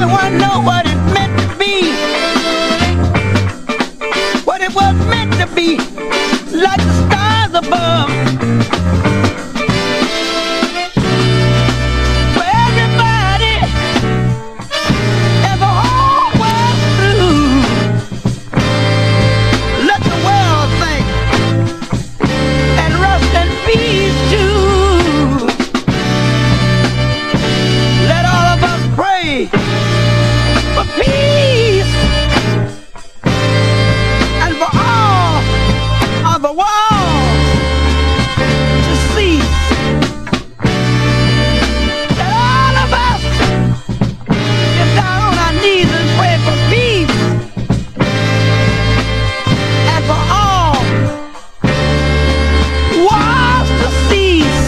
everyone know what it meant to be, what it was meant to be, like the stars above. For everybody and the whole world through. Let the world think and rest in peace too. Let all of us pray for peace and for all of the wars to cease. Let all of us get down on our knees and pray for peace and for all wars to cease.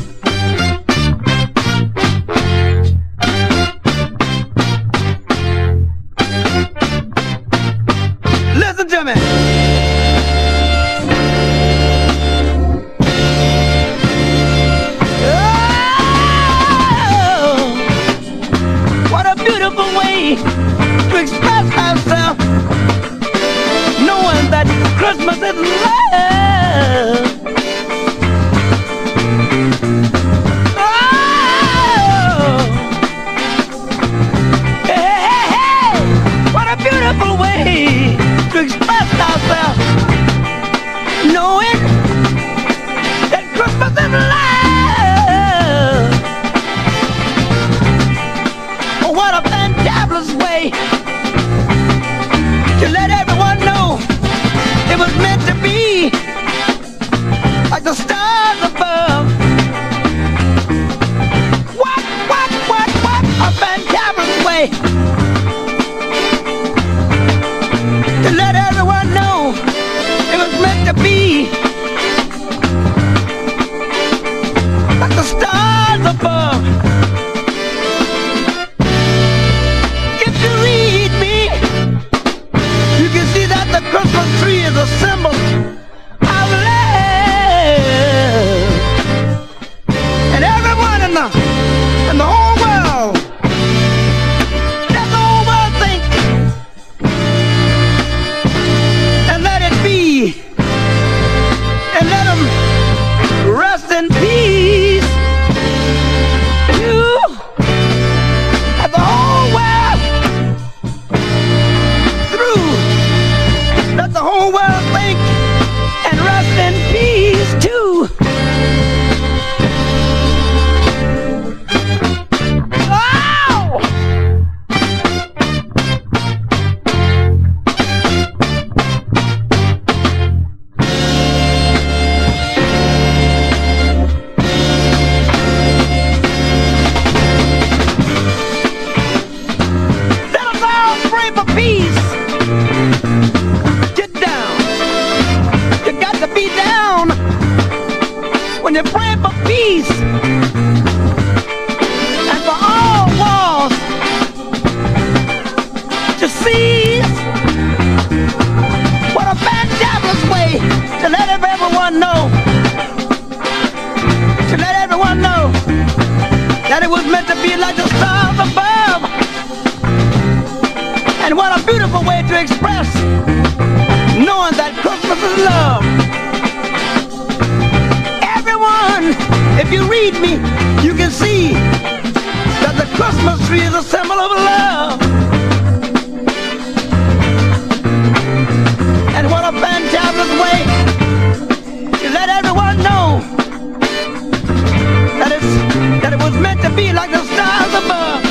Listen to me. Oh, what a beautiful way to express ourselves, knowing that Christmas is love. Oh, hey, hey, hey, what a beautiful way to express ourselves, knowing that Christmas is love. Oh, what a fantabulous way to let everyone know it was meant to be, like the stars above. What a fantabulous way to let everyone know it was meant to be, like the stars above. If you read me, you can see that the Christmas tree is a symbol of love. And everyone in the whole world, let the whole world think and let it be, and let them rest in peace. You and the whole world through. Let the whole world think and rest in peace too. Oh! Let us all pray for peace. Get down. You got to be down when you pray for peace and for all wars to cease. What a fantabulous way to let everyone know, to let everyone know that it was meant to be like the stars above. And what a beautiful way to express knowing that Christmas is love. Everyone, if you read me, you can see that the Christmas tree is a symbol of love. And what a fantabulous way to let everyone know that it was meant to be like the stars above.